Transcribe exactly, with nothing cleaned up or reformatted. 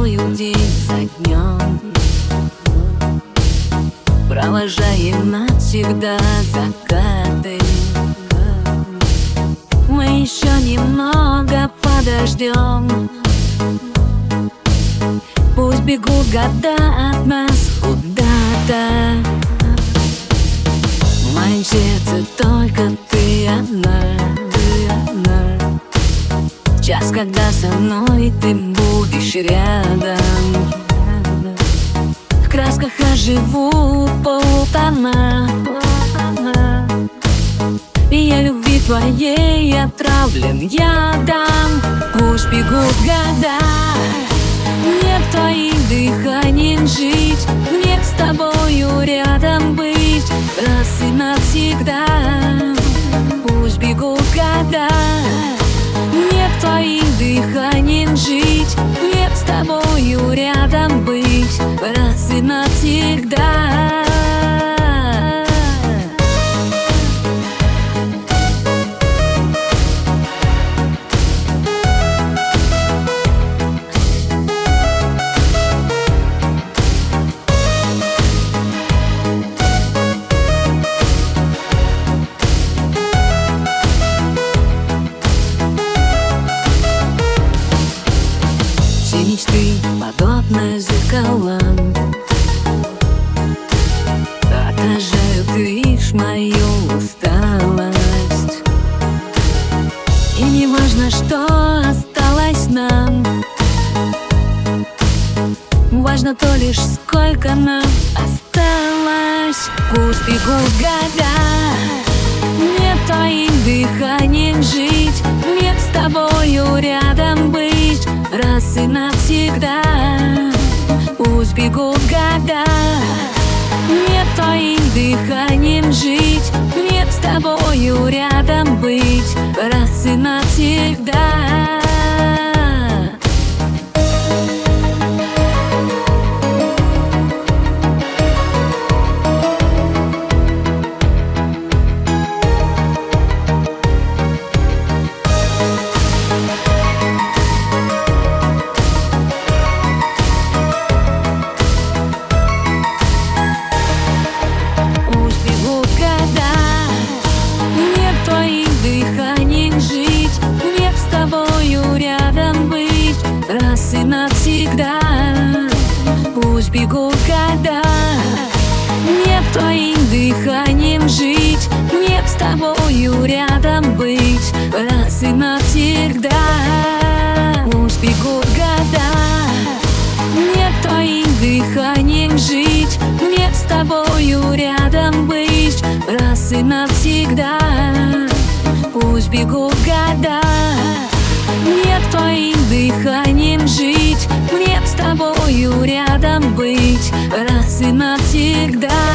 тобою день за днем, провожаем навсегда закаты. Мы еще немного подождем, пусть бегут года от нас куда-то. В моем сердце только ты одна, ты одна. Час, когда со мной ты будешь рядом, в красках оживу полутона. И я любви твоей отравлен ядом. Пусть бегут года, мне твоим дыханием жить, мне с тобою рядом быть раз и навсегда. Пусть бегут года, мне твоим дыханием жить, мне с тобою рядом быть раз и навсегда. Все мечты подобны зеркалам, отражают лишь мою усталость. И не важно, что осталось нам, важно то лишь, сколько нам осталось. Пусть бегут года, мне твоим дыханием жить, мне с тобою рядом быть раз и навсегда. Пусть бегут года, мне твоим дыханием жить, мне с тобою рядом быть раз и навсегда. Раз и навсегда. Пусть бегут года, мне твоим дыханием жить, мне с тобою рядом быть раз и навсегда. Пусть бегут года, мне твоим дыханием жить, мне с тобою рядом быть раз и навсегда. Пусть бегут года, мне твоим дыханием жить, мне с тобою рядом быть раз и навсегда.